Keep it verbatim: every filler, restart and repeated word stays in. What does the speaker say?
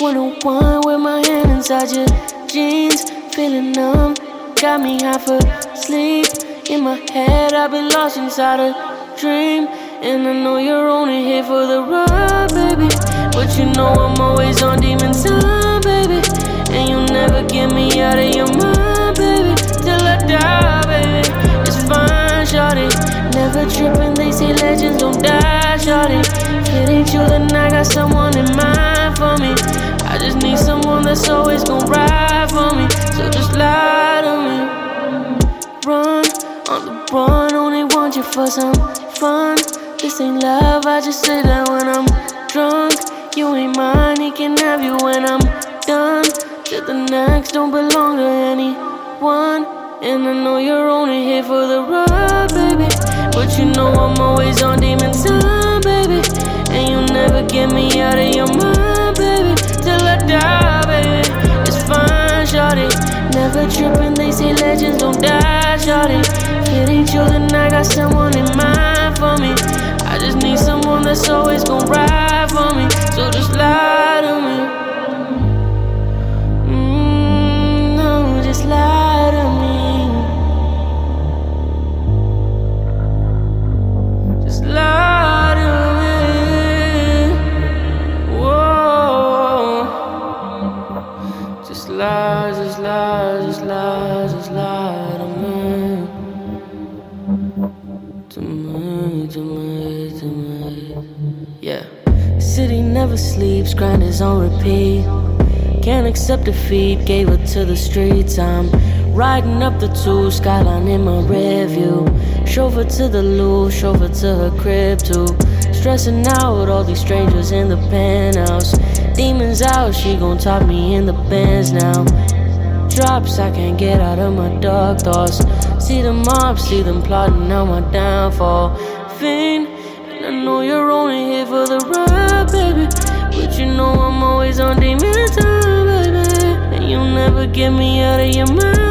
one oh one with my hand inside your jeans, feeling numb, got me half asleep. In my head, I've been lost inside a dream, and I know you're only here for the ride, baby. But you know I'm always on demon time, baby. And you'll never get me out of your mind, baby, till I die, baby. It's fine, shawty. Never tripping, they say legends don't die, shawty. If it ain't you, then I got someone in mind for me. I just need someone that's always gon' ride for me. So just lie to me. Run, on the run, only want you for some fun. This ain't love, I just say that when I'm drunk. You ain't mine, he can have you when I'm done. Till the next don't belong to anyone. And I know you're only here for the ride, baby. But you know I'm always on demon time, baby. And you'll never get me out of your mind, baby, till I die, baby. It's fine, shawty. Never tripping, they say legends don't die, shawty. If it ain't you, then I got someone in mind for me. I just need someone that's always gon' ride for me. So just lie to me. Mm, no, just lie to me. Just lie to me. Whoa. Just lie, just lie, just lie, just lie to me. To me, to me, to me. Yeah. City never sleeps, grind is on repeat. Can't accept defeat, gave it to the streets. I'm riding up the two, skyline in my rear view. Chauffeur to the loo, chauffeur to her crib too. Stressing out, all these strangers in the penthouse. Demons out, she gon' top me in the Benz now. Drops, I can't get out of my dark thoughts. See them up, see them plotting out my downfall. Fiend, and I know you're only here for the ride, baby. But you know I'm always on demon time, baby. And you'll never get me out of your mind.